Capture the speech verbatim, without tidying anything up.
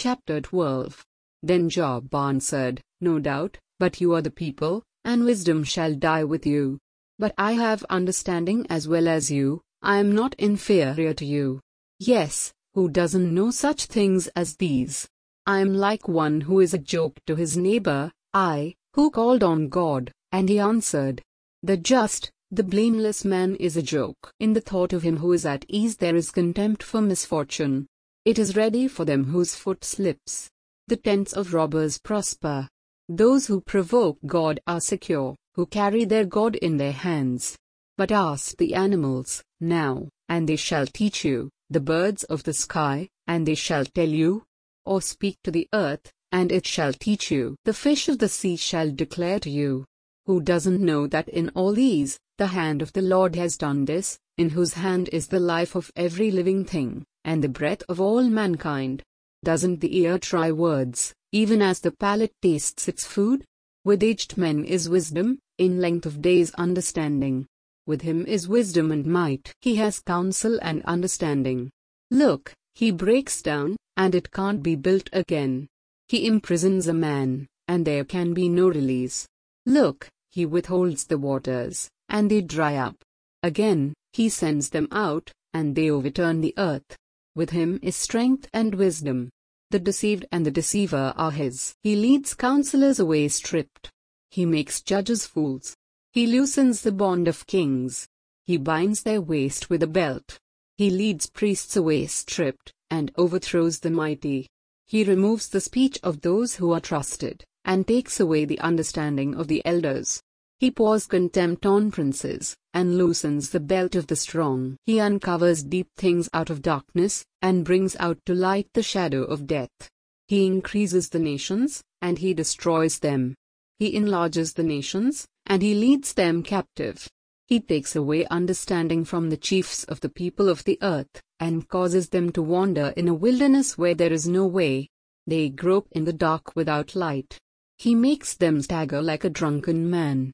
Chapter twelve. Then Job answered, No doubt, but you are the people, and wisdom shall die with you. But I have understanding as well as you, I am not inferior to you. Yes, who doesn't know such things as these? I am like one who is a joke to his neighbor, I, who called on God, and he answered. The just, the blameless man is a joke. In the thought of him who is at ease there is contempt for misfortune. It is ready for them whose foot slips. The tents of robbers prosper. Those who provoke God are secure, who carry their God in their hands. But ask the animals, now, and they shall teach you, the birds of the sky, and they shall tell you. Or speak to the earth, and it shall teach you. The fish of the sea shall declare to you. Who doesn't know that in all these, the hand of the Lord has done this, in whose hand is the life of every living thing, and the breath of all mankind? Doesn't the ear try words, even as the palate tastes its food? With aged men is wisdom, in length of days understanding. With him is wisdom and might. He has counsel and understanding. Look, he breaks down, and it can't be built again. He imprisons a man, and there can be no release. Look, he withholds the waters, and they dry up. Again, he sends them out, and they overturn the earth. With him is strength and wisdom. The deceived and the deceiver are his. He leads counselors away stripped. He makes judges fools. He loosens the bond of kings. He binds their waist with a belt. He leads priests away stripped, and overthrows the mighty. He removes the speech of those who are trusted, and takes away the understanding of the elders. He pours contempt on princes, and loosens the belt of the strong. He uncovers deep things out of darkness, and brings out to light the shadow of death. He increases the nations, and he destroys them. He enlarges the nations, and he leads them captive. He takes away understanding from the chiefs of the people of the earth, and causes them to wander in a wilderness where there is no way. They grope in the dark without light. He makes them stagger like a drunken man.